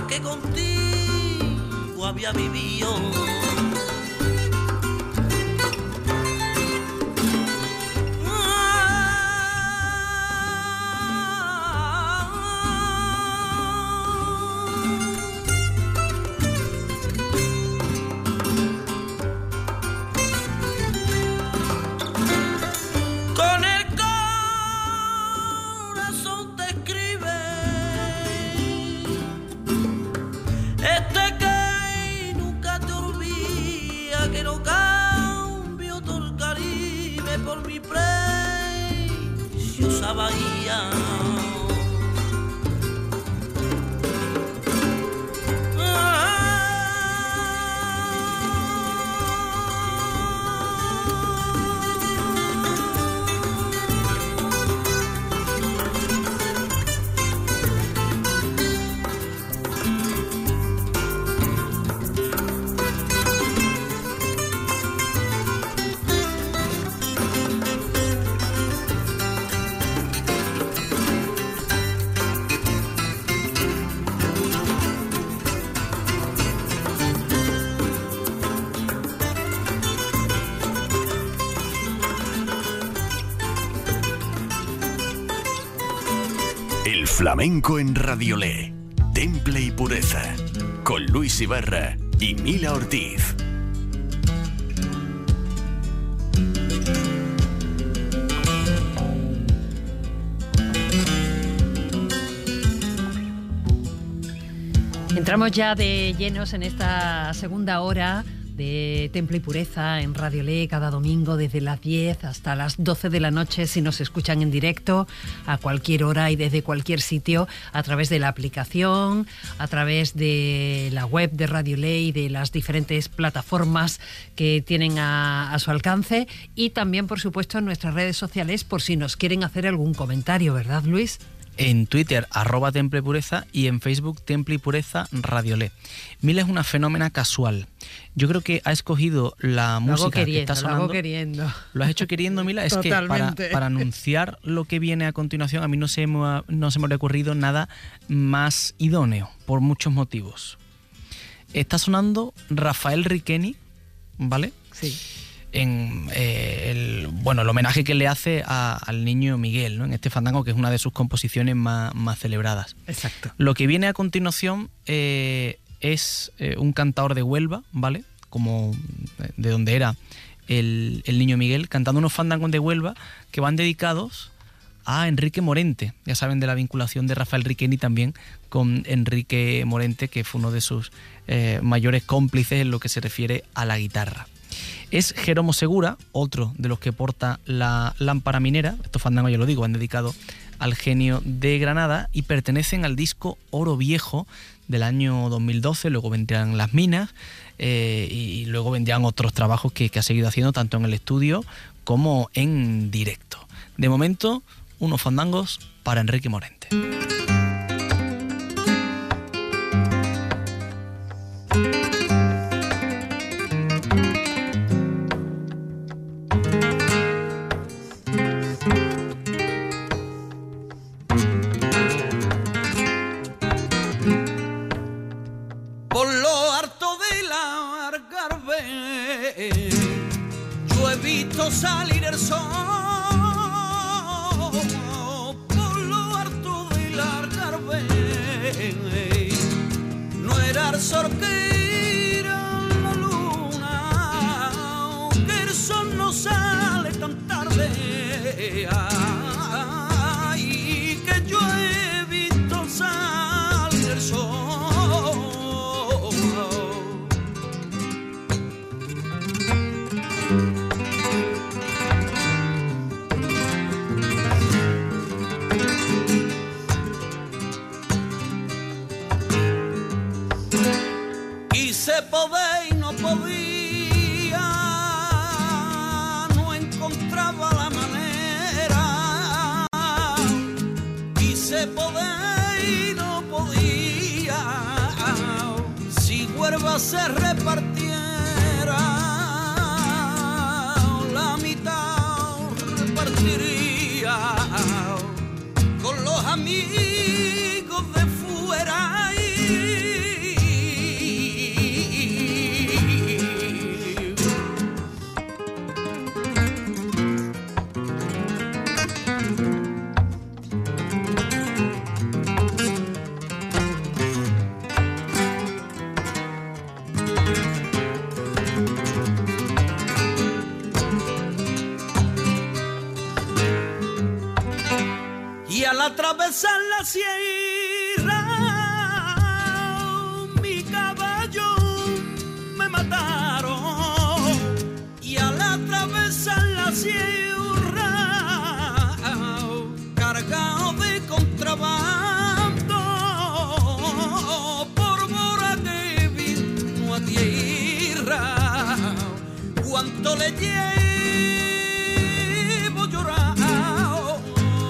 que contigo había vivido. Bahía. Flamenco en Radiolé, Temple y Pureza, con Luis Ibarra y Mila Ortiz. Entramos ya de llenos en esta segunda hora de Temple y Pureza en Radiolé, cada domingo desde las 10 hasta las 12 de la noche, si nos escuchan en directo a cualquier hora y desde cualquier sitio, a través de la aplicación, a través de la web de Radiolé y de las diferentes plataformas que tienen a su alcance, y también, por supuesto, en nuestras redes sociales, por si nos quieren hacer algún comentario, ¿verdad, Luis? En Twitter, @Temple-Pureza, y en Facebook, Temple y Pureza Radiolé. Mila es una fenómena casual. Yo creo que ha escogido la música que está sonando. Lo hago queriendo. ¿Lo has hecho queriendo, Mila? Es que para anunciar lo que viene a continuación, a mí no se me ha ocurrido nada más idóneo, por muchos motivos. Está sonando Rafael Riqueni, ¿vale? Sí. En el homenaje que le hace al niño Miguel, ¿no? En este fandango, que es una de sus composiciones más celebradas. Exacto. Lo que viene a continuación es un cantador de Huelva, ¿vale? Como de donde era el niño Miguel, cantando unos fandangos de Huelva que van dedicados a Enrique Morente. Ya saben de la vinculación de Rafael Riqueni también con Enrique Morente, que fue uno de sus mayores cómplices en lo que se refiere a la guitarra. Es Jeromo Segura, otro de los que porta la lámpara minera. Estos fandangos, ya lo digo, han dedicado al genio de Granada y pertenecen al disco Oro Viejo del año 2012. Luego vendrán Las Minas y luego vendrán otros trabajos que ha seguido haciendo tanto en el estudio como en directo. De momento, unos fandangos para Enrique Morente. Salir el sol por lo harto del Algarve, no era el sol que era la luna, que el sol no sale tan tarde, ay, que yo he visto salir el sol. Poder y no podía, no encontraba la manera, quise poder y no podía, si Huelva se repartiera, la mitad repartiría con los amigos de fuera y al atravesar la sierra mi caballo me mataron, y al atravesar la sierra cargado de contrabando por mora que vino a tierra, cuánto le llevo llorado.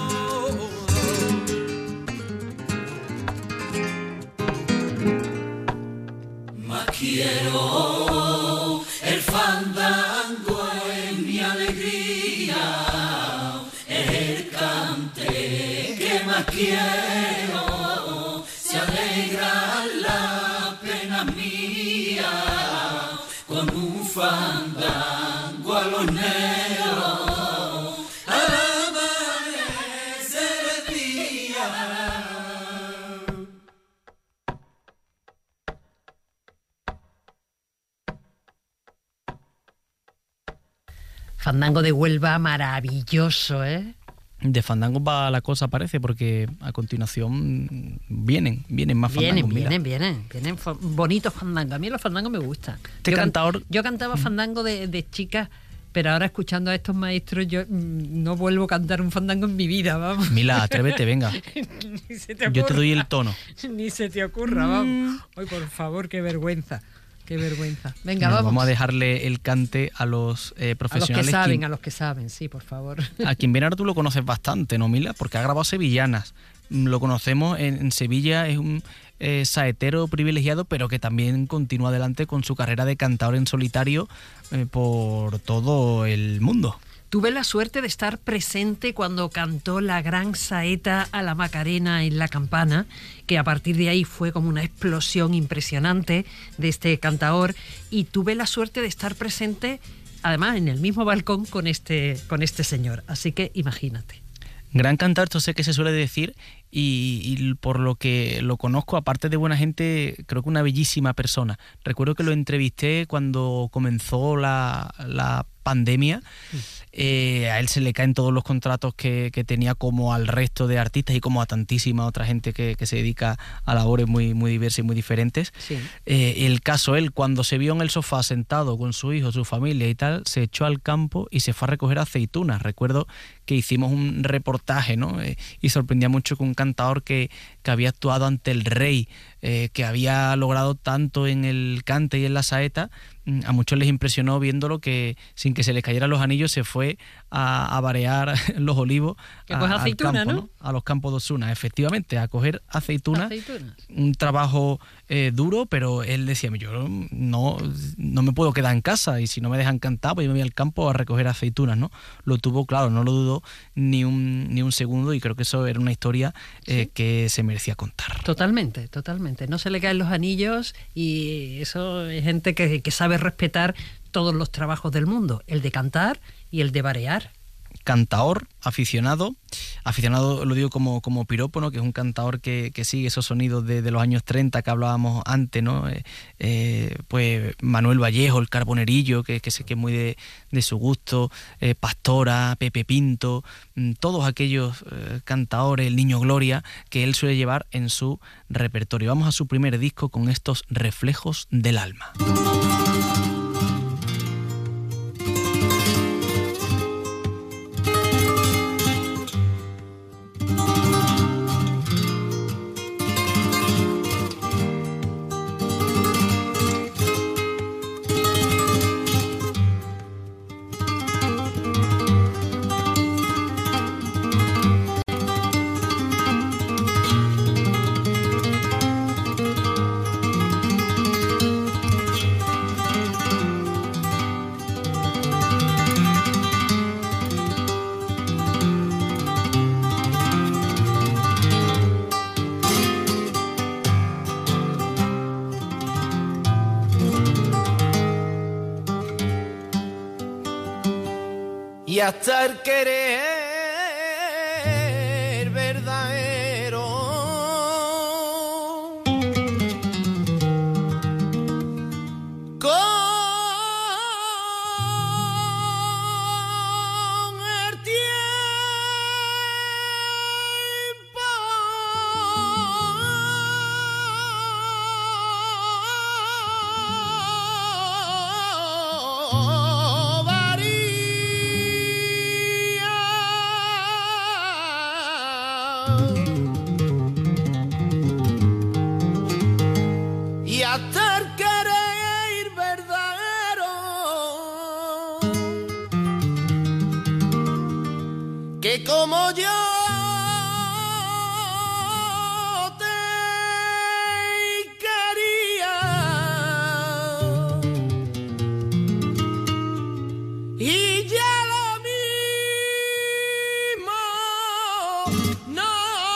Más quiero el fandango en mi alegría, el cante que más quiero, se alegra la pena mía, con un fandango a los negros, al amanecer el día. Fandango de Huelva, maravilloso, ¿eh? De fandangos va la cosa, parece, porque a continuación vienen más fandangos. Vienen bonitos fandangos. A mí los fandangos me gustan. Yo cantaba fandango de chica, pero ahora escuchando a estos maestros yo no vuelvo a cantar un fandango en mi vida, vamos. Mila, atrévete, venga. Yo te doy el tono. Ni se te ocurra, vamos. Ay, por favor, qué vergüenza. Qué vergüenza. Venga, Bueno, vamos. vamos a dejarle el cante a los profesionales. A los que saben, sí, por favor. A quien viene ahora tú lo conoces bastante, ¿no, Mila? Porque ha grabado sevillanas. Lo conocemos en Sevilla, es un saetero privilegiado, pero que también continúa adelante con su carrera de cantador en solitario por todo el mundo. Tuve la suerte de estar presente cuando cantó la gran saeta a la Macarena en La Campana, que a partir de ahí fue como una explosión impresionante de este cantaor, y tuve la suerte de estar presente, además, en el mismo balcón con este señor. Así que imagínate. Gran cantar, esto sé que se suele decir, y por lo que lo conozco, aparte de buena gente, creo que una bellísima persona. Recuerdo que lo entrevisté cuando comenzó la pandemia. A él se le caen todos los contratos que tenía, como al resto de artistas y como a tantísima otra gente que se dedica a labores muy, muy diversas y muy diferentes. Sí. El caso, él cuando se vio en el sofá sentado con su hijo, su familia y tal, se echó al campo y se fue a recoger aceitunas. Recuerdo que hicimos un reportaje, ¿no? Y sorprendía mucho que un cantador que había actuado ante el rey, que había logrado tanto en el cante y en la saeta, a muchos les impresionó viéndolo, que sin que se les cayeran los anillos se fue a varear los olivos al campo, ¿no? A los campos de Osuna, efectivamente, a coger aceitunas. Un trabajo duro, pero él decía, yo no me puedo quedar en casa, y si no me dejan cantar, pues yo me voy al campo a recoger aceitunas, ¿no? Lo tuvo claro, no lo dudó ni un segundo, y creo que eso era una historia que se merecía contar. Totalmente. No se le caen los anillos, y eso es gente que sabe respetar todos los trabajos del mundo, el de cantar y el de varear. Cantaor, aficionado lo digo como piropo, ¿no? Que es un cantaor que sigue esos sonidos de los años 30 que hablábamos antes, ¿no? Pues Manuel Vallejo, el Carbonerillo, que sé que es muy de su gusto, Pastora, Pepe Pinto, todos aquellos cantaores, el Niño Gloria, que él suele llevar en su repertorio. Vamos a su primer disco con estos Reflejos del Alma. Y hasta el querer verdadero con el tiempo como yo te quería, y ya lo mismo no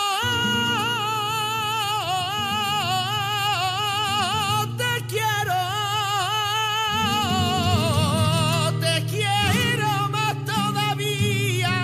te quiero más todavía.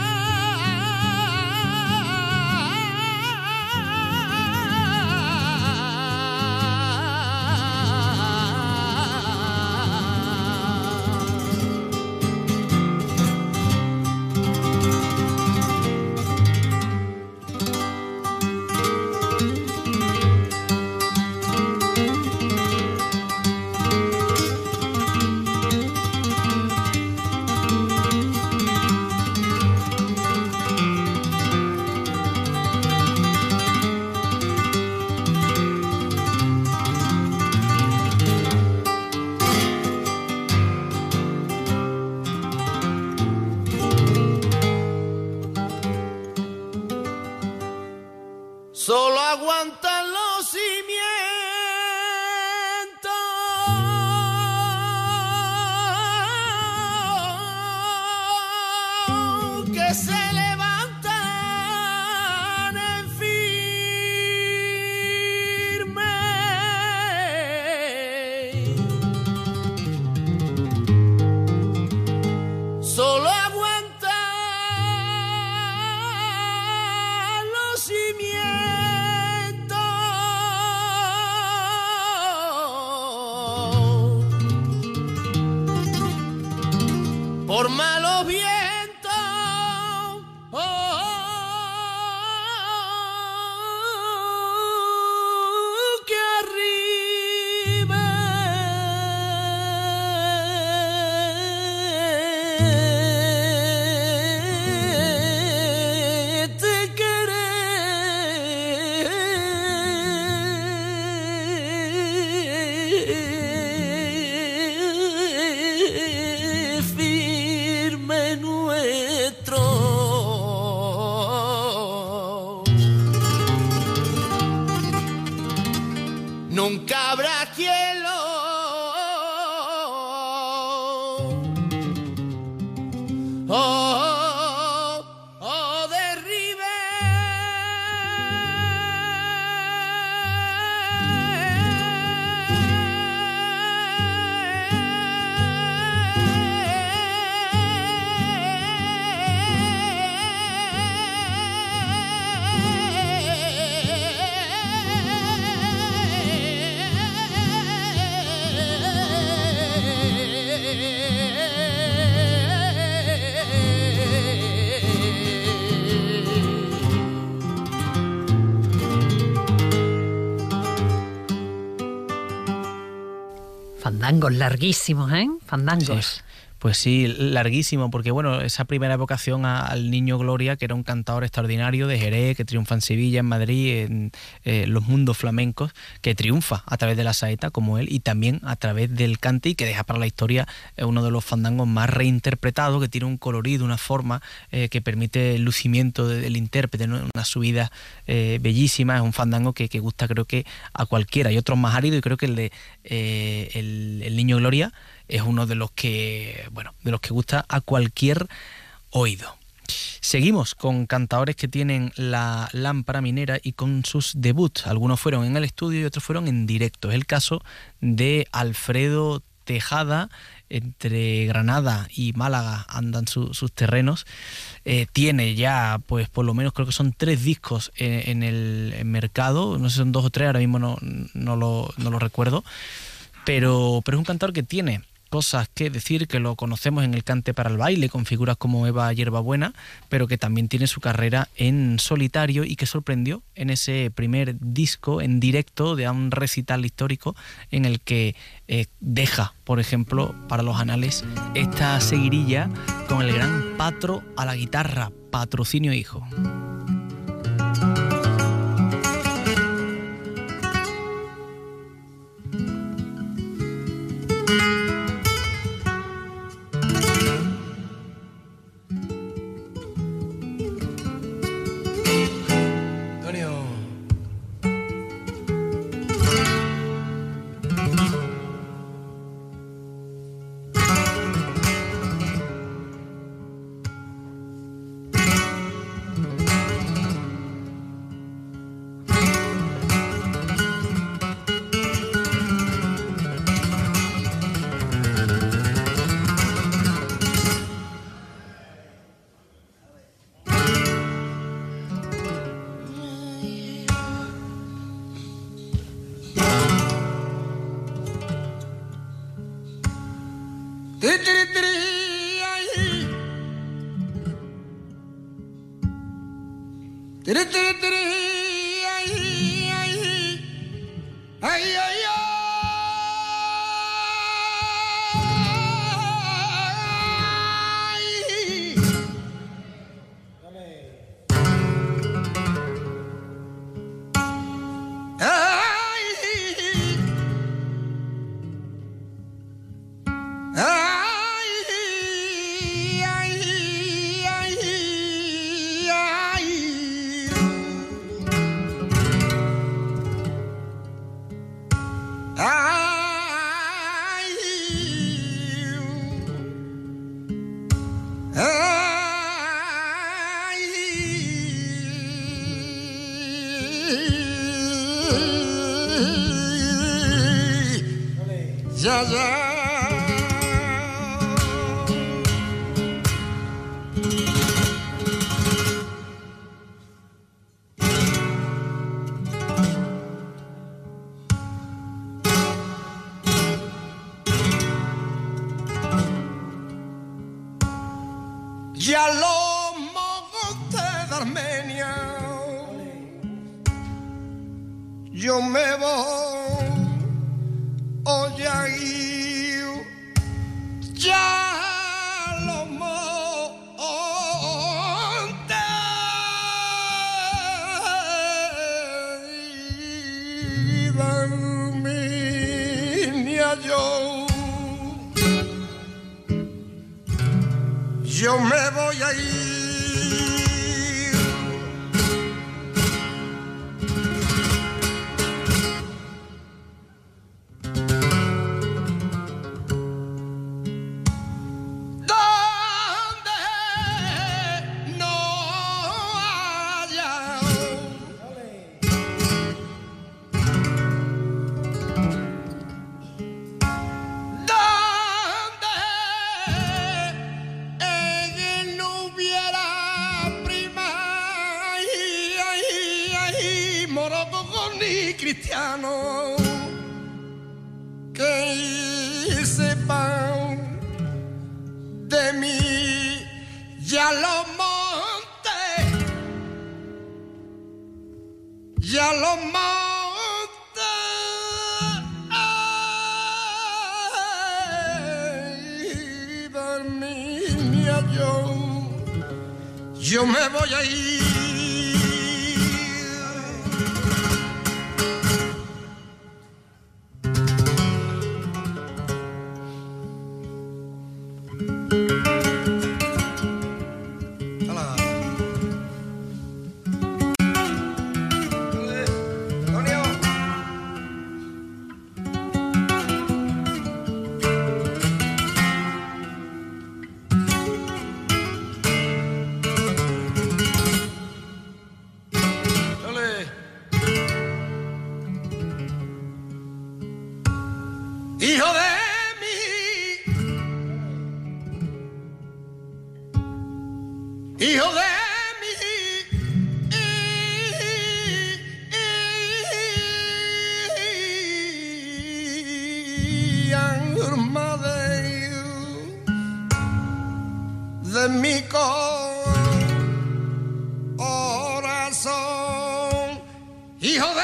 Solo aguantan los cimientos que se levantan en firme. Solo aguantan los cimientos por malos vientos, que arriba te querer firme nuestro. Nunca habrá quien lo derribe. Fandangos larguísimos, ¿eh? Fandangos. Sí. Pues sí, larguísimo, porque bueno, esa primera evocación al Niño Gloria, que era un cantador extraordinario de Jerez, que triunfa en Sevilla, en Madrid, en los mundos flamencos, que triunfa a través de la saeta como él y también a través del cante, y que deja para la historia uno de los fandangos más reinterpretados, que tiene un colorido, una forma que permite el lucimiento del intérprete, ¿no? Una subida bellísima. Es un fandango que gusta, creo que a cualquiera. Hay otros más áridos, y creo que el de el Niño Gloria es uno de los que, bueno, de los que gusta a cualquier oído. Seguimos con cantadores que tienen la lámpara minera y con sus debuts. Algunos fueron en el estudio y otros fueron en directo. Es el caso de Alfredo Tejada. Entre Granada y Málaga andan sus terrenos. Tiene ya, pues por lo menos creo que son 3 discos en el mercado. No sé si son 2 o 3, ahora mismo no lo recuerdo. Pero es un cantador que tiene cosas que decir, que lo conocemos en el cante para el baile con figuras como Eva Hierbabuena, pero que también tiene su carrera en solitario y que sorprendió en ese primer disco en directo de un recital histórico en el que deja, por ejemplo, para los anales esta seguirilla con el gran Patro a la guitarra, Patrocinio Hijo. Tiri, tiri, tiri, ay, ay, ay, ay, ay. Ya, ya. Ya los mogotes de Armenia, yo me voy, oye ahí, ya los montes de Armenia, yo me voy a ir. Donde no haya cristiano que sepan de mí ya los montes, ya los montes de Armenia, yo me voy a ir. Hijo de mí, hijo de mí, alma de mi corazón, hijo de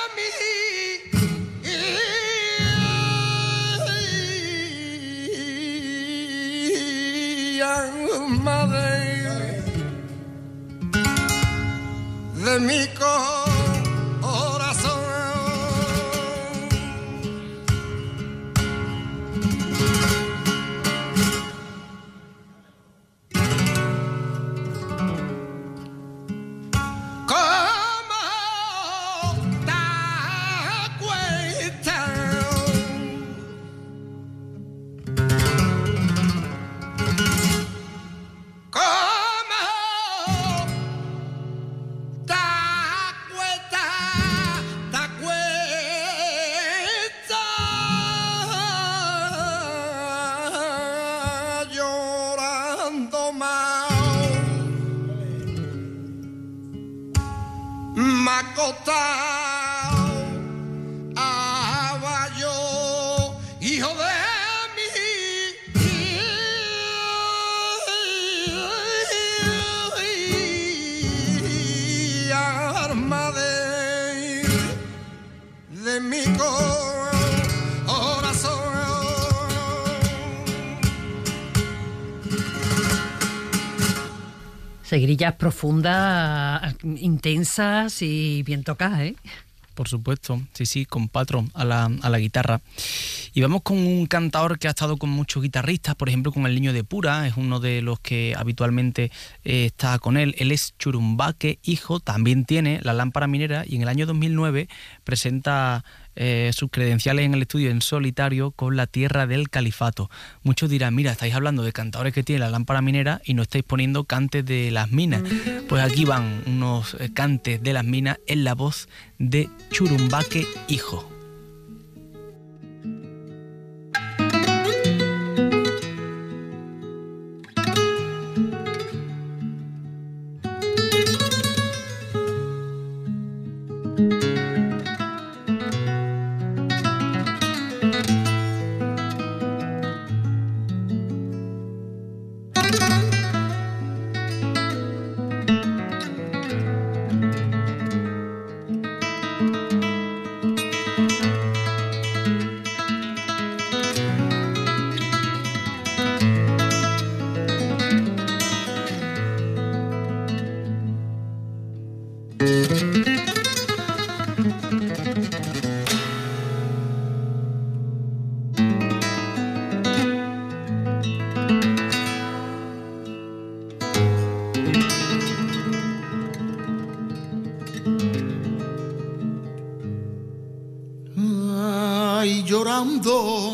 mi corazón. ¿Cómo te cuentas? Acostado yo, hijo de mí, y arma de mi corazón. Seguirillas profundas, intensas y bien tocadas, ¿eh? Por supuesto, sí, con Patro a la guitarra. Y vamos con un cantador que ha estado con muchos guitarristas, por ejemplo con el Niño de Pura, es uno de los que habitualmente está con él. Él es Churumbaque, hijo, también tiene La Lámpara Minera y en el año 2009 presenta sus credenciales en el estudio en solitario con La Tierra del Califato. Muchos dirán, mira, estáis hablando de cantadores que tienen La Lámpara Minera y no estáis poniendo cantes de las minas. Pues aquí van unos cantes de las minas en la voz de Churumbaque, hijo. Ay, llorando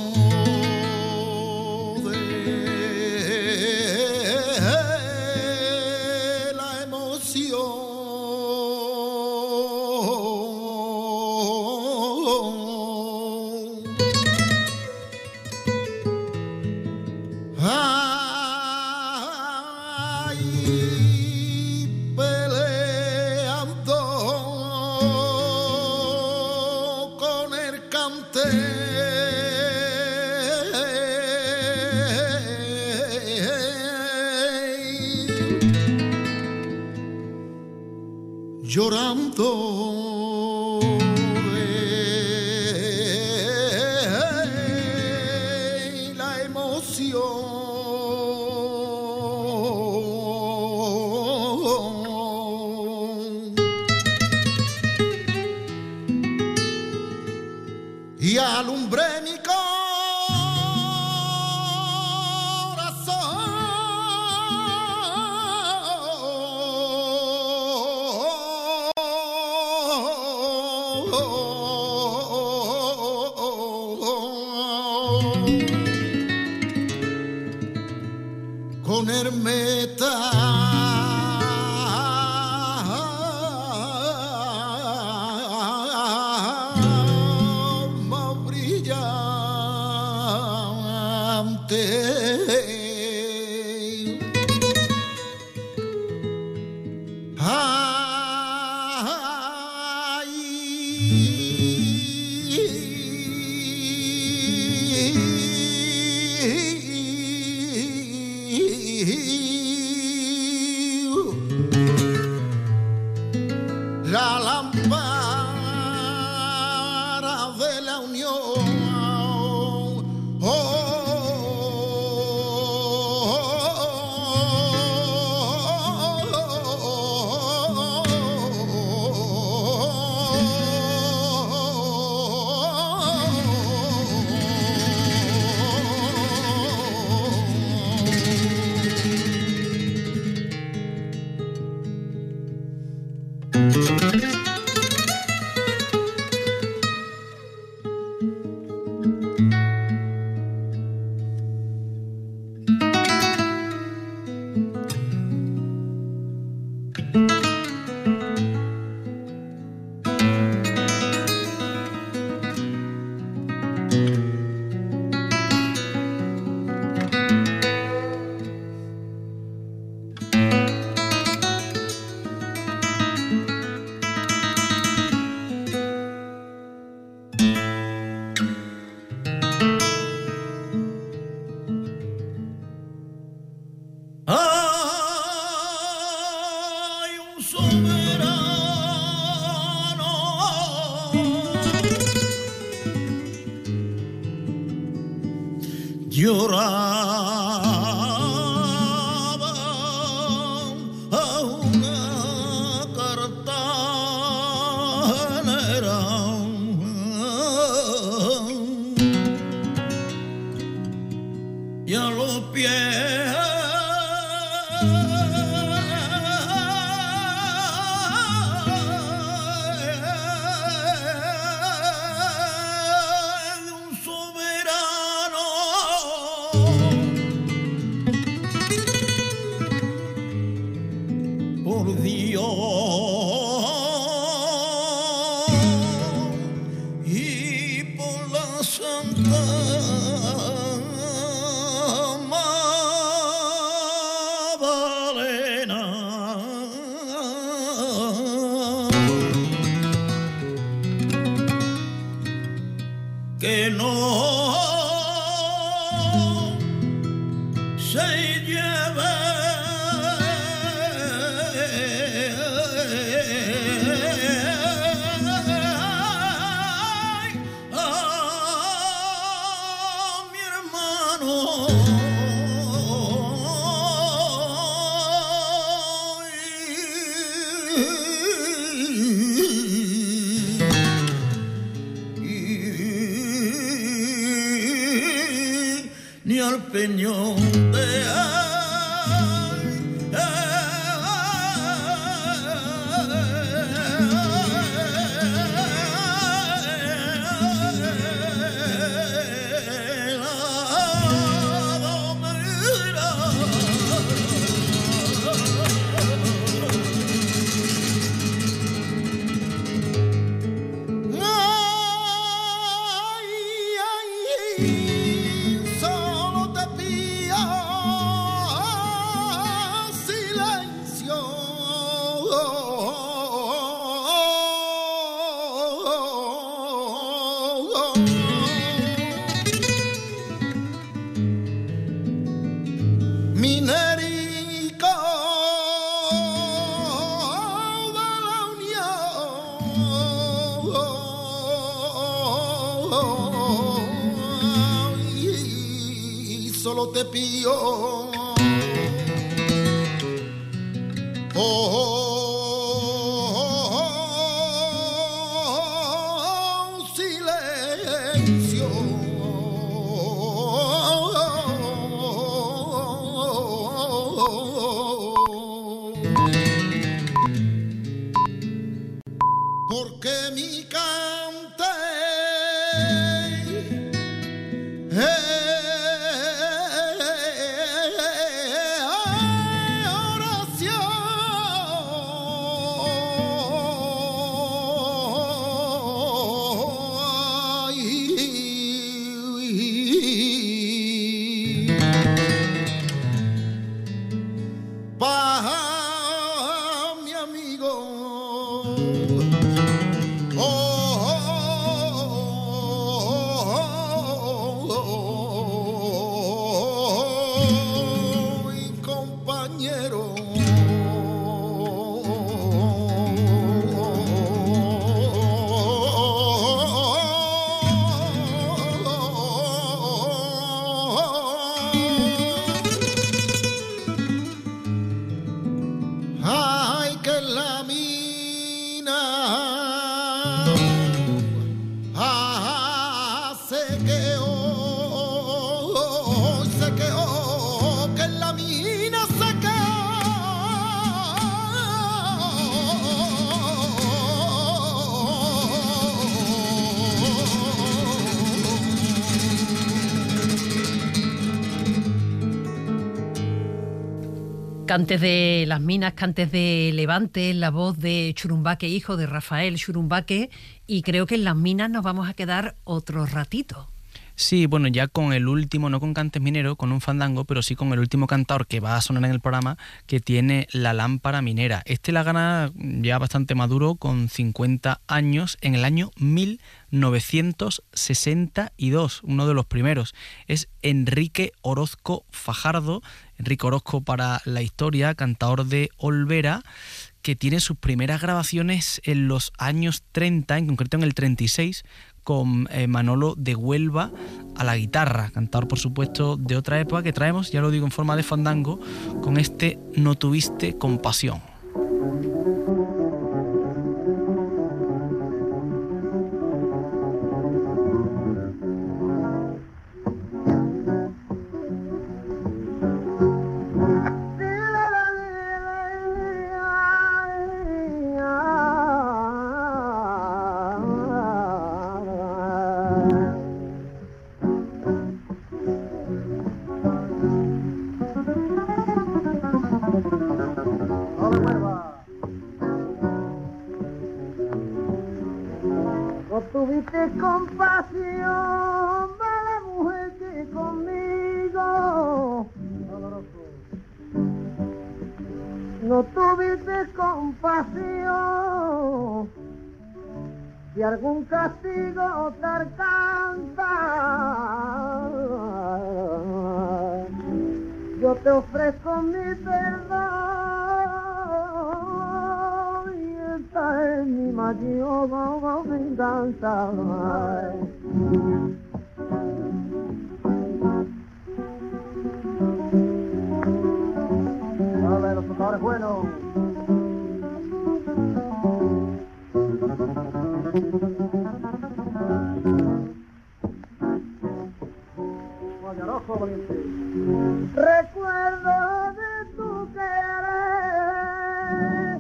de la emoción. Ay, peleando con el cante. Llorando de la emoción. Y alumbré mi con hermeta más brillante. La lámpara de la unión. lloraba a una cartanera y a los pies que no se lleve a mi hermano. Ni al peñón de solo te pido silencio. Porque mi cante mi amigo, y compañero, ay, que la mina se quedó, que la mina se Cantes de las Minas, Cantes de Levante, la voz de Churumbaque, hijo de Rafael Churumbaque, y creo que en Las Minas nos vamos a quedar otro ratito. Sí, bueno, ya con el último, no con Cantes Minero, con un fandango, pero sí con el último cantador que va a sonar en el programa, que tiene La Lámpara Minera. La gana ya bastante maduro, con 50 años, en el año 1962, uno de los primeros. Es Enrique Orozco Fajardo, Enrique Orozco para la historia, cantador de Olvera, que tiene sus primeras grabaciones en los años 30, en concreto en el 36, con Manolo de Huelva a la guitarra, cantador por supuesto de otra época, que traemos, ya lo digo, en forma de fandango, con este No tuviste compasión. No tuviste compasión de la mujer que conmigo. No tuviste compasión de algún castigo te alcanza. Yo te ofrezco mi perdón y esta es mi mayor venganza. Dale, los tocadores buenos. Recuerdo de tu querer,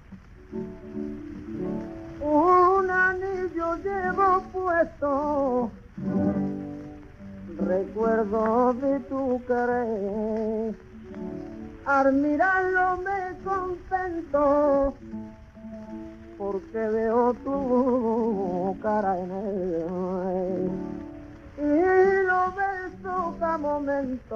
un anillo llevo puesto. Recuerdo de tu querer, al mirarlo me contento, porque veo tu cara en él. Y lo beso cada momento.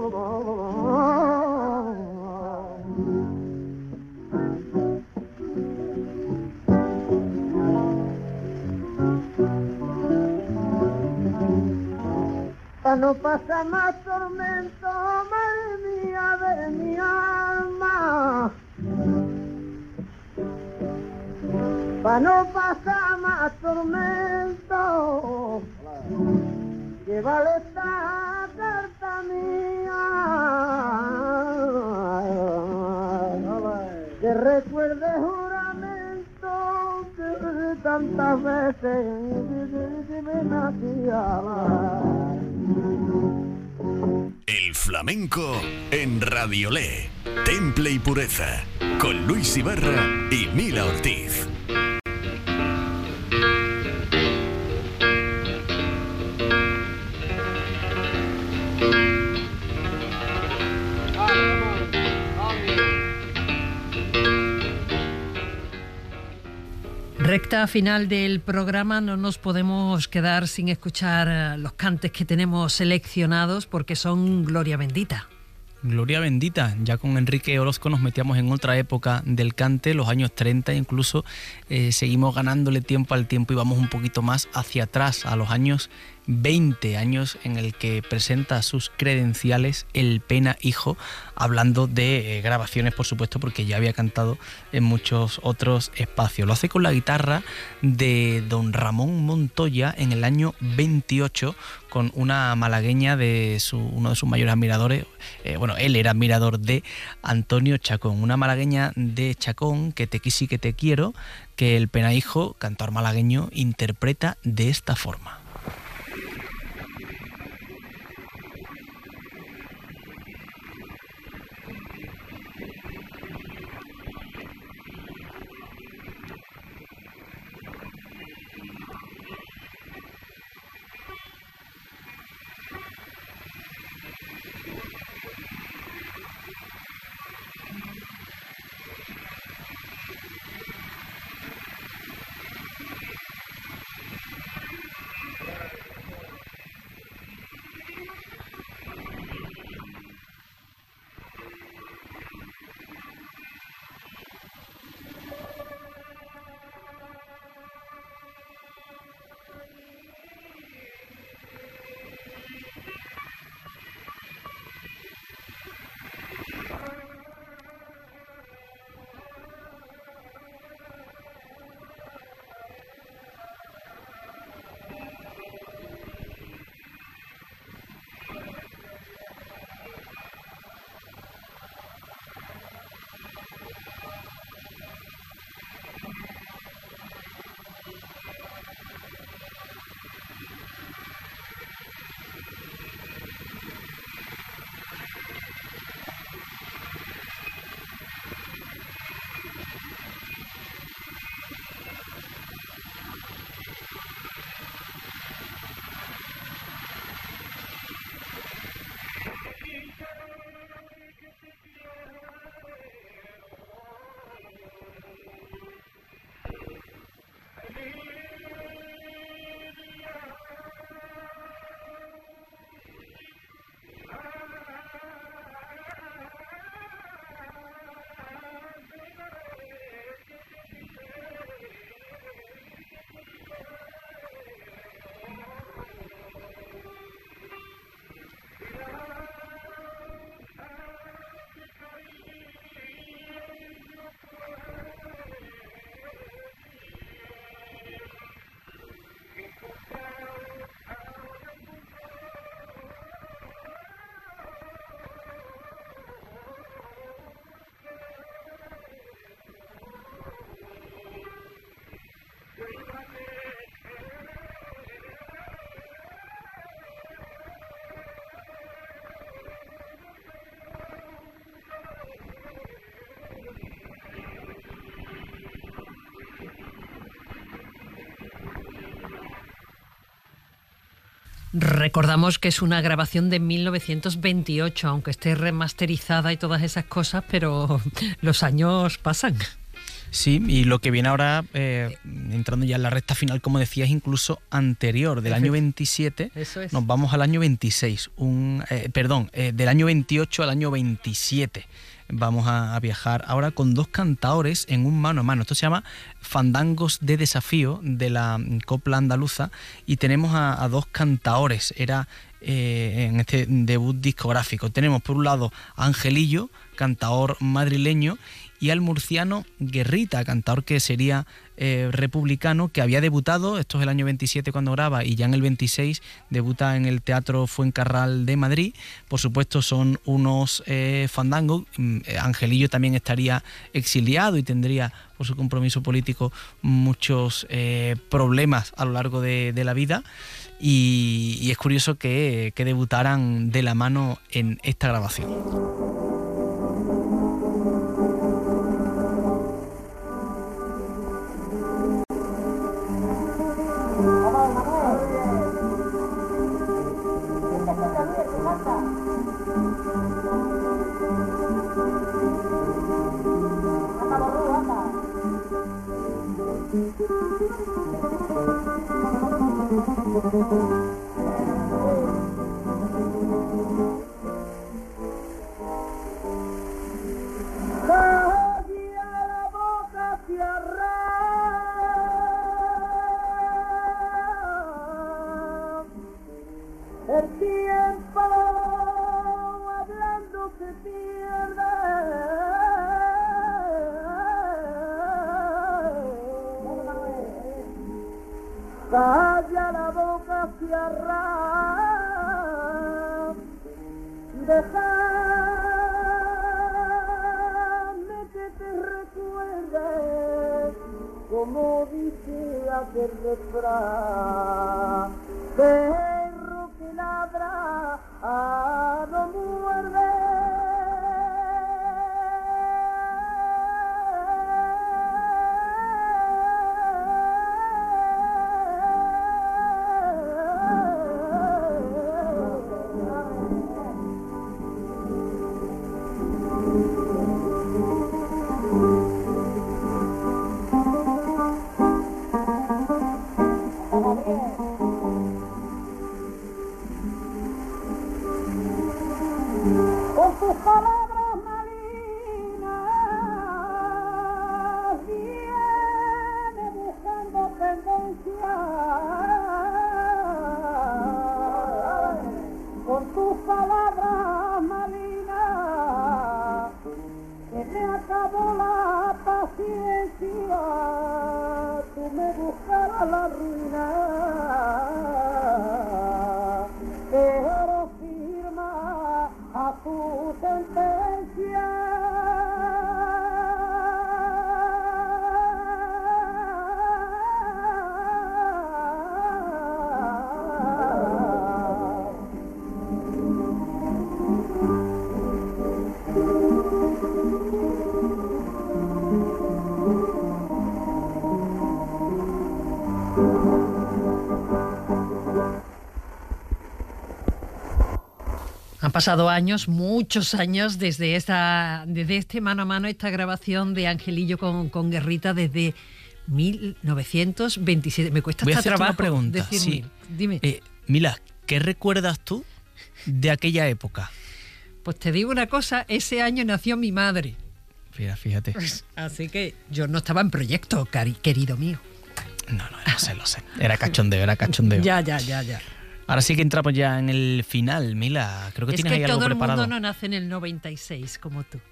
Pa' no pasar más tormento, madre mía de mi alma. Pa' no pasar más tormento, llévale esta carta mía, que recuerde juramento que tantas veces me nacía. El flamenco en Radiolé, Temple y Pureza, con Luis Ibarra y Mila Ortiz. Recta final del programa, no nos podemos quedar sin escuchar los cantes que tenemos seleccionados porque son gloria bendita. Gloria bendita, ya con Enrique Orozco nos metíamos en otra época del cante, los años 30, incluso seguimos ganándole tiempo al tiempo y vamos un poquito más hacia atrás, a los años 20, años en el que presenta sus credenciales el Pena Hijo, hablando de grabaciones, por supuesto, porque ya había cantado en muchos otros espacios. Lo hace con la guitarra de don Ramón Montoya en el año 28, con una malagueña de uno de sus mayores admiradores. Él era admirador de Antonio Chacón, una malagueña de Chacón, Que te quisi que te quiero, que el Pena Hijo, cantor malagueño, interpreta de esta forma. Recordamos que es una grabación de 1928, aunque esté remasterizada y todas esas cosas, pero los años pasan. Sí, y lo que viene ahora, entrando ya en la recta final, como decía, es incluso anterior, del año 27, Eso es. nos vamos al año 26, del año 28 al año 27. Vamos a viajar ahora con dos cantaores en un mano a mano. Esto se llama Fandangos de Desafío, de la copla andaluza, y tenemos a dos cantaores. Era en este debut discográfico. Tenemos por un lado a Angelillo, cantaor madrileño, y al murciano Guerrita, cantaor que sería republicano, que había debutado, esto es el año 27 cuando graba, y ya en el 26 debuta en el Teatro Fuencarral de Madrid. Por supuesto son unos fandangos. Angelillo también estaría exiliado y tendría, por su compromiso político, muchos problemas a lo largo de la vida, y es curioso que debutaran de la mano en esta grabación. El tiempo hablando se pierde. Calla la boca, cierra. Déjame que te recuerde, como dice aquel refrán. Perro que ladra no muerde. Con tus palabras malinas viene buscando tendencia. Con tus palabras malinas que me acabó la paciencia. Tú me buscarás la ruina. Pero firma a tu sentencia. Han pasado años, muchos años, desde este mano a mano, esta grabación de Angelillo con Guerrita desde 1927. Me cuesta Voy a hasta hacerte trabajo una pregunta. decir Sí. Dime. Mila, ¿qué recuerdas tú de aquella época? Pues te digo una cosa, ese año nació mi madre. Fíjate. Así que yo no estaba en proyecto, querido mío. No, lo sé. Era cachondeo. Ya. Ahora sí que entramos ya en el final, Mila. Creo que tienes ahí algo todo el preparado. mundo no nace en el 96 como tú.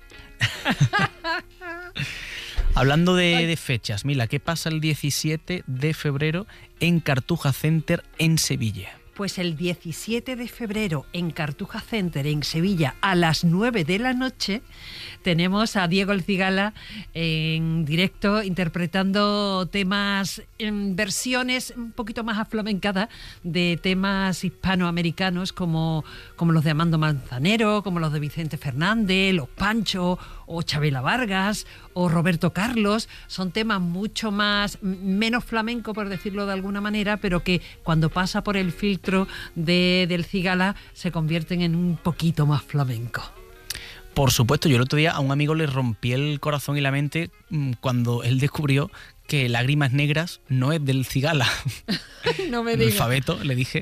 Hablando de fechas, Mila, ¿qué pasa el 17 de febrero en Cartuja Center en Sevilla? Pues el 17 de febrero en Cartuja Center, en Sevilla, a las 9 de la noche, tenemos a Diego El Cigala en directo interpretando temas, en versiones un poquito más aflamencadas de temas hispanoamericanos como los de Amando Manzanero, como los de Vicente Fernández, Los Panchos o Chabela Vargas o Roberto Carlos. Son temas mucho menos flamenco, por decirlo de alguna manera, pero que cuando pasa por el filtro rostro del cigala se convierten en un poquito más flamenco. Por supuesto, yo el otro día a un amigo le rompí el corazón y la mente cuando él descubrió que Lágrimas Negras no es del cigala. No me el digas. alfabeto, le dije.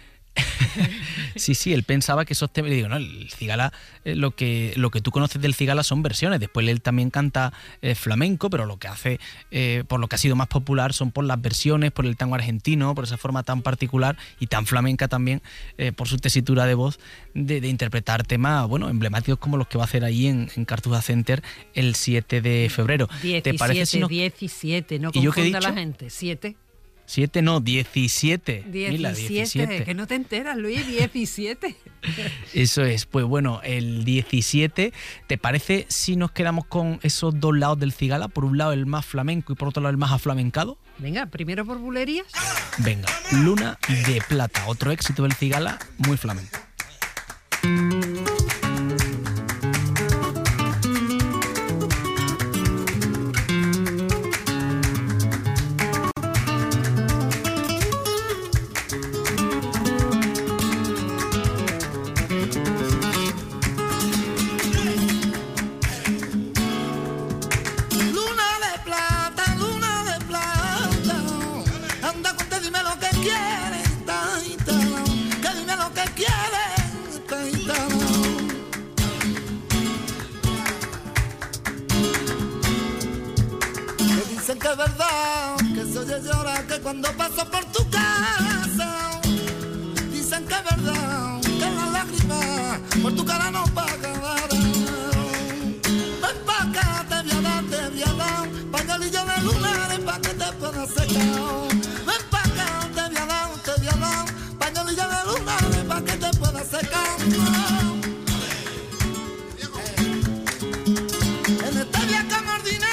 Sí, él pensaba que esos temas... Le digo, no, el cigala, lo que tú conoces del cigala son versiones. Después él también canta flamenco, pero lo que hace, por lo que ha sido más popular, son por las versiones, por el tango argentino, por esa forma tan particular y tan flamenca también, por su tesitura de voz, de interpretar temas, bueno, emblemáticos como los que va a hacer ahí en Cartuja Center el 7 de febrero. 17, ¿Te parece si no... 17, no ¿Y yo qué he confunda a la dicho? gente. 7. 7 no, 17. Mila, 17, que no te enteras, Luis, 17. Eso es, pues bueno, el 17, ¿te parece si nos quedamos con esos dos lados del cigala? Por un lado el más flamenco y por otro lado el más aflamencado. Venga, primero por bulerías. Venga, Luna de Plata, otro éxito del cigala, muy flamenco. Dicen que es verdad, que se oye llorar, que cuando paso por tu casa. Dicen que es verdad, que las lágrimas por tu cara no pagarán. Ven pa' acá, te voy a dar pañuelillo de lunares pa' que te puedas secar. Ven pa' acá, te voy a dar pañuelillo de lunares pa' que te puedas secar. En este viaje amor dinero.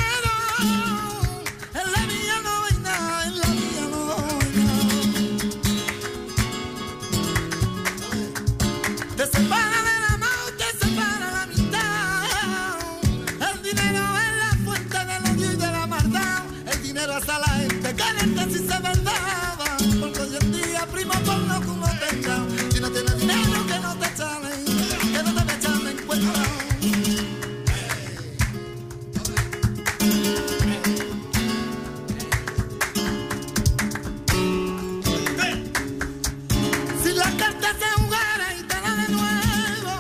Te separa del amor, te separa la mitad. El dinero es la fuente del odio y de la maldad. El dinero hasta la gente caliente si se verdad. Porque hoy en día primo por lo que uno tenga. Si no tienes dinero que no te echalen, que no te me echan en cuenta. Si la carta se jugara y te la de nuevo,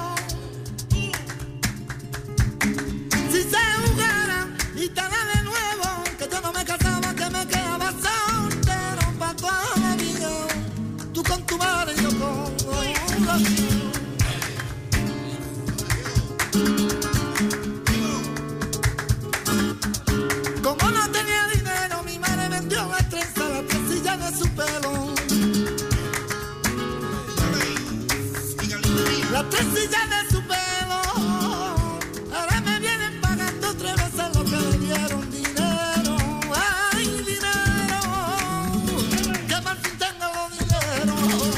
si se jugara y te la de nuevo, que yo no me casaba, que me quedaba soltero pa' toda la vida, tú con tu madre y yo con la mía. Como no tenía dinero, mi madre vendió la trencilla de su pelo. La trencilla de su pelo, ahora me vienen pagando 3 veces lo que le dieron dinero. Ay, dinero, que mal fin tengo dinero.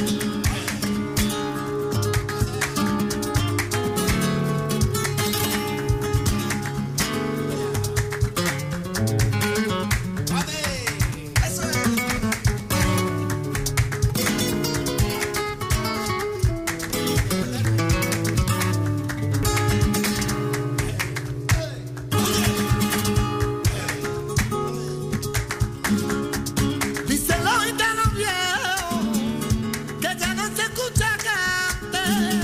Díselo y te lo viejo, que ya no se escucha cante.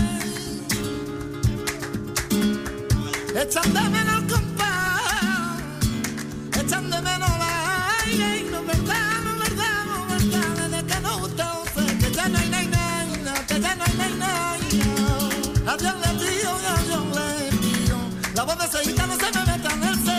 Echan de menos el compás, echan de menos la aire. Y no es verdad, no es verdad, no es verdad, desde que no gusta usted, que ya no hay nay, que ya no hay nay. Adiós le pido y adiós le pido, la voz de ese gitano se me meta en el sentido.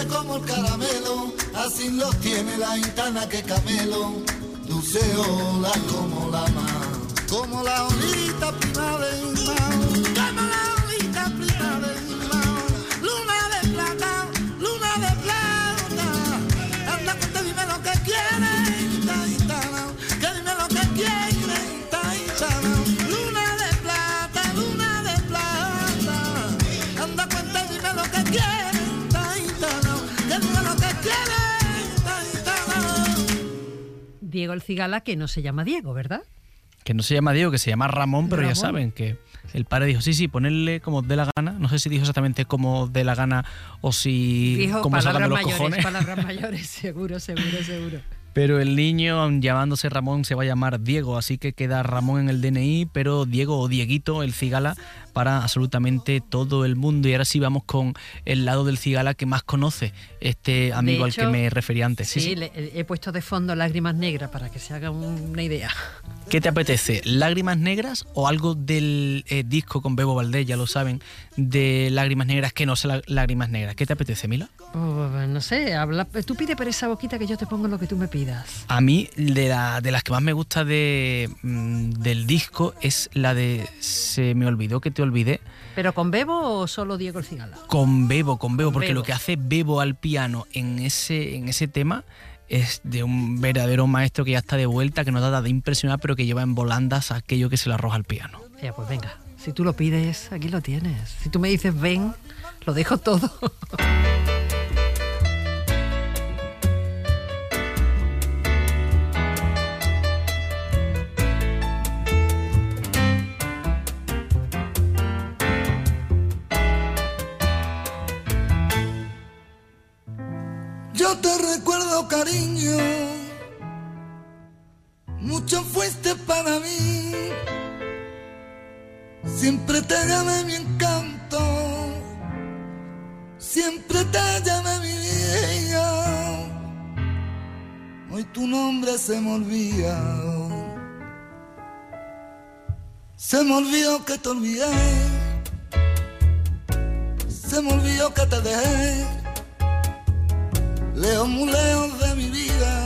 dulce como el caramelo, así los tiene la gitana que camelo, dulce ola como la mar, como la olita primavera, como la olita primavera, luna de plata, anda que te dime lo que quieres, gitana, que dime lo que quieres, gitana, luna de plata, anda que te dime lo que quieres, gitana, que dime lo que quieres, gitana. Diego el Cigala, que no se llama Diego, ¿verdad? Que no se llama Diego, que se llama Ramón, pero Ramón. ya saben que el padre dijo, sí, ponerle como os dé la gana. No sé si dijo exactamente como os dé la gana o si Dijo como palabras salgan los mayores, cojones. palabras mayores, seguro. Pero el niño, aun llamándose Ramón, se va a llamar Diego, así que queda Ramón en el DNI, pero Diego o Dieguito, el Cigala, para absolutamente todo el mundo. Y ahora sí vamos con el lado del Cigala que más conoce este amigo hecho, al que me refería antes. Sí, he puesto de fondo Lágrimas Negras para que se haga una idea. ¿Qué te apetece? ¿Lágrimas Negras o algo del disco con Bebo Valdés, ya lo saben, de Lágrimas Negras que no sea Lágrimas Negras? ¿Qué te apetece, Mila? No sé, tú pide por esa boquita que yo te pongo lo que tú me pidas. A mí, de las que más me gusta del disco es la de Se me olvidó que te olvidé. ¿Pero con Bebo o solo Diego el Cigala? Con Bebo, porque Bebo. lo que hace Bebo al piano en ese tema es de un verdadero maestro que ya está de vuelta, que no trata de impresionar, pero que lleva en volandas aquello que se le arroja al piano. Ya, pues venga, si tú lo pides, aquí lo tienes. Si tú me dices ven, lo dejo todo. Yo te recuerdo, cariño, mucho fuiste para mí. Siempre te llamé mi encanto, siempre te llamé mi vida. Hoy tu nombre se me olvida. Se me olvidó que te olvidé, se me olvidó que te dejé, lejos, muy lejos de mi vida.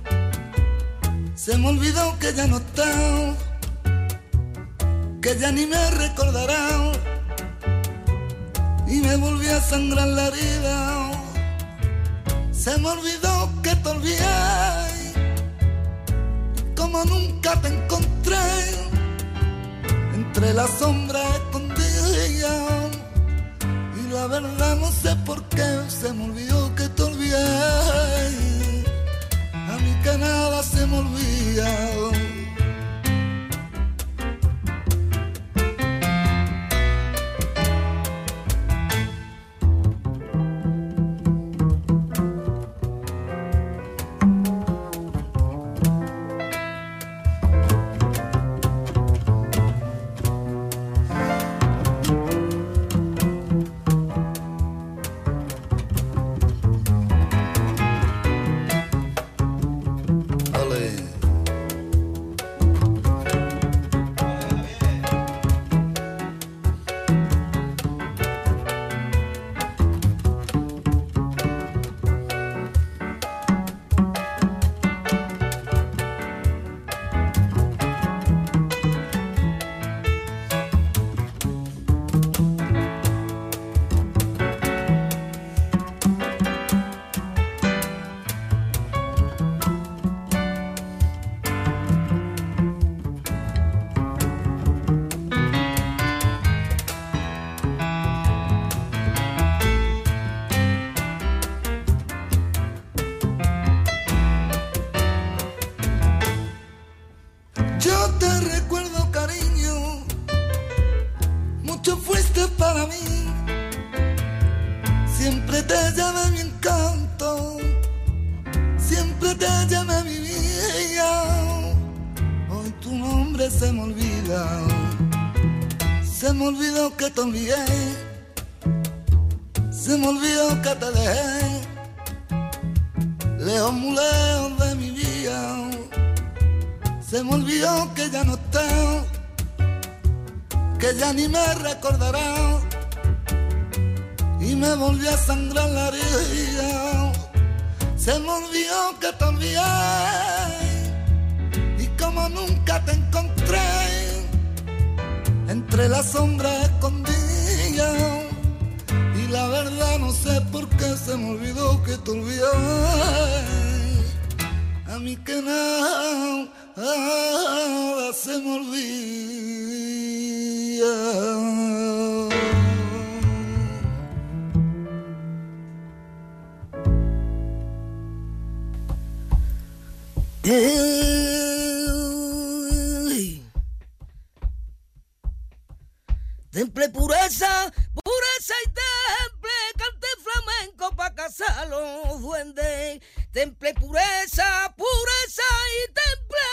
Se me olvidó que ya no estás, que ya ni me recordará, y me volví a sangrar la herida. Se me olvidó que te olvidé, como nunca te encontré, entre las sombras escondidas. Y la verdad no sé por qué se me olvidó que te olvidé. A mí que nada se me olvida. Yo te recuerdo, cariño, mucho fuiste para mí. Siempre te llamé mi encanto, siempre te llamé mi vida. Hoy tu nombre se me olvida, se me olvidó que te olvidé, se me olvidó que te dejé, lejos, muy lejos de mi vida. Se me olvidó que ya no estás, que ya ni me recordarás, y me volvió a sangrar la herida. Se me olvidó que te olvidé y como nunca te encontré entre las sombras escondidas. Y la verdad no sé por qué se me olvidó que te olvidé. A mí que nada se me olvida. Temple pureza, pureza y temple, cante flamenco pa' casar los duendes. Temple pureza, pureza y temple,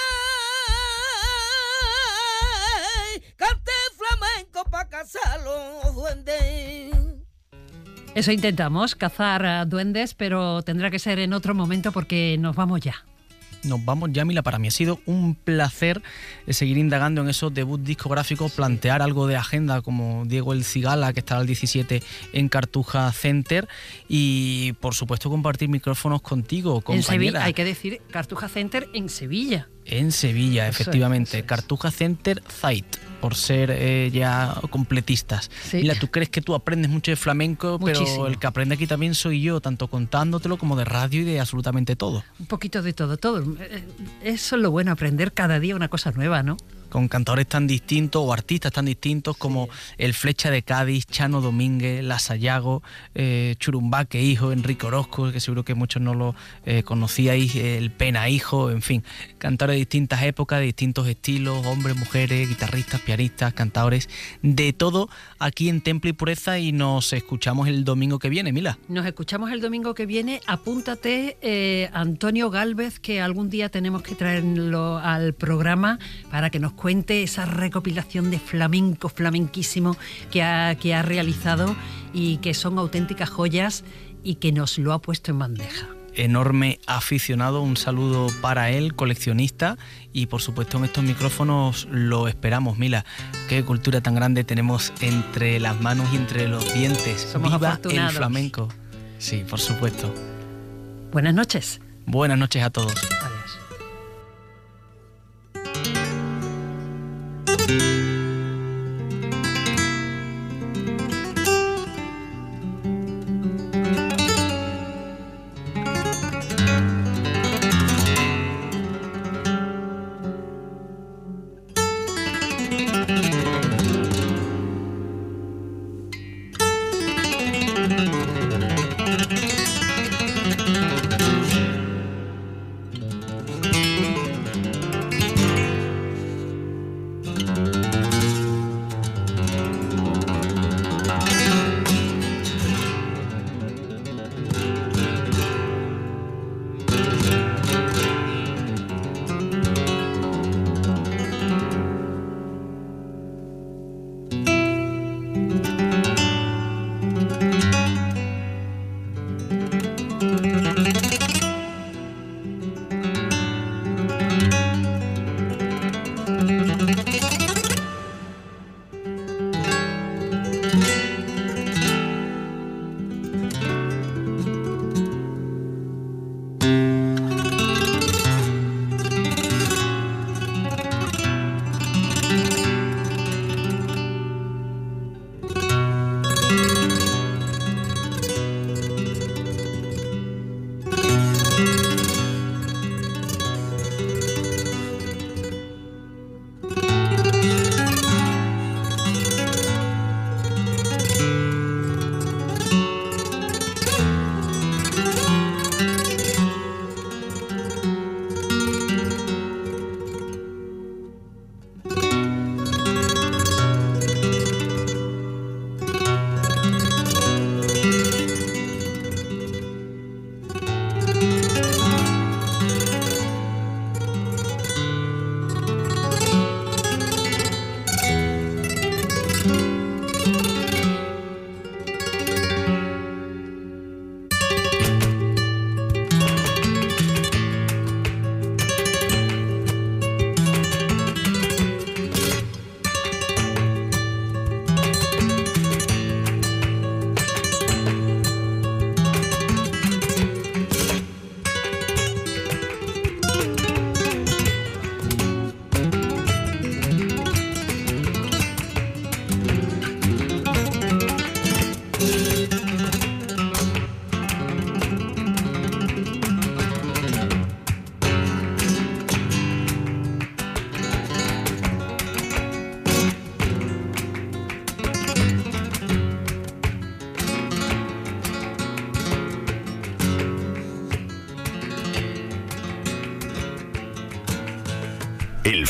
cante flamenco pa' casar los duendes. Eso intentamos, cazar duendes, pero tendrá que ser en otro momento porque nos vamos ya. Nos vamos ya, Mila. Para mí ha sido un placer seguir indagando en esos debuts discográficos, plantear algo de agenda como Diego El Cigala, que estará el 17 en Cartuja Center, y por supuesto compartir micrófonos contigo, compañera. En Sevilla, hay que decir Cartuja Center en Sevilla. En Sevilla, Eso efectivamente. es. Cartuja Center Zeit, por ser ya completistas. Sí. Mira, tú crees que tú aprendes mucho de flamenco, Muchísimo. pero el que aprende aquí también soy yo, tanto contándotelo como de radio y de absolutamente todo. Un poquito de todo, todo. Eso es lo bueno, aprender cada día una cosa nueva, ¿no? Con cantadores tan distintos o artistas tan distintos como el Flecha de Cádiz, Chano Domínguez, La Sayago, Churumbaque Hijo, Enrique Orozco, que seguro que muchos no lo conocíais, el Pena Hijo, en fin, cantadores de distintas épocas, de distintos estilos, hombres, mujeres, guitarristas, pianistas, cantadores, de todo aquí en Temple y Pureza, y nos escuchamos el domingo que viene, Mila. Nos escuchamos el domingo que viene. Apúntate, Antonio Gálvez, que algún día tenemos que traerlo al programa para que nos cuente esa recopilación de flamenco, flamenquísimo que ha realizado y que son auténticas joyas y que nos lo ha puesto en bandeja. Enorme aficionado, un saludo para él, coleccionista, y por supuesto en estos micrófonos lo esperamos. Mila, qué cultura tan grande tenemos entre las manos y entre los dientes. Somos ¡Viva afortunados! el flamenco! Sí, por supuesto. Buenas noches. Buenas noches a todos. Adiós.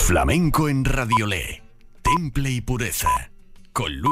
Flamenco en Radiolé. Temple y Pureza. Con Luis